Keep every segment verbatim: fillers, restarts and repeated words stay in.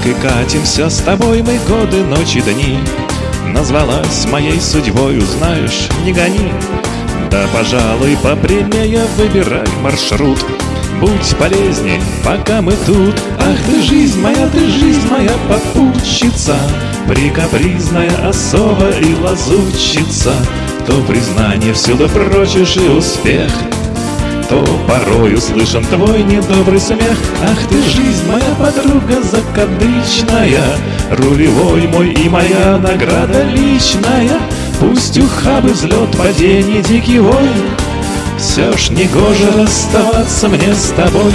Так и катимся с тобой мы годы, ночи, дни. Назвалась моей судьбою, знаешь, не гони. Да, пожалуй, попрямее выбирай маршрут. Будь полезней, пока мы тут. Ах ты, жизнь моя, ты жизнь моя попутчица, прикапризная особа и лазутчица. То признание всюду прочишь и успех, то порою слышен твой недобрый смех. Ах ты, жизнь моя подруга закадычная, рулевой мой и моя награда личная. Пусть ухабы, взлет, падение, дикий вой, все ж негоже расставаться мне с тобой.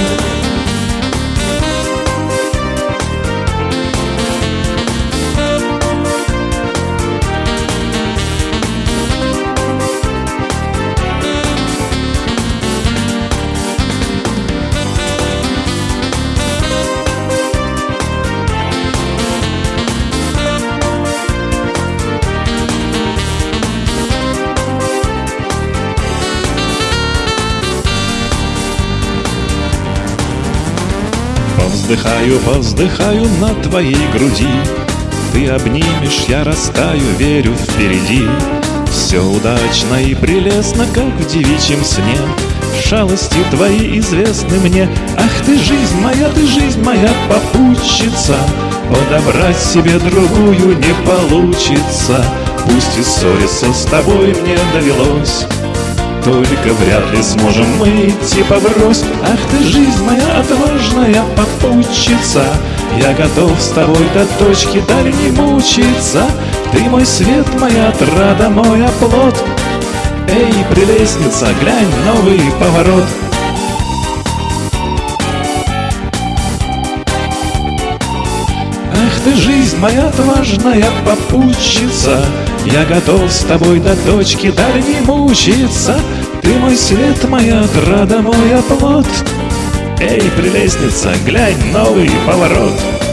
Повздыхаю, повздыхаю на твоей груди. Ты обнимешь, я растаю, верю впереди. Все удачно и прелестно, как в девичьем сне. Шалости твои известны мне. Ах ты, жизнь моя, ты жизнь моя попутчица, подобрать себе другую не получится. Пусть и ссориться с тобой мне довелось, только вряд ли сможем мы идти поврось. Ах ты, жизнь моя отважная попутчица, я готов с тобой до точки дальней мучиться. Ты мой свет, моя отрада, мой оплот. Эй, прелестница, глянь, новый поворот. Ах ты, жизнь моя отважная попутчица, я готов с тобой до точки дальней мучиться. Ты мой свет, моя отрада, мой оплот. Эй, прелестница, глянь, новый поворот.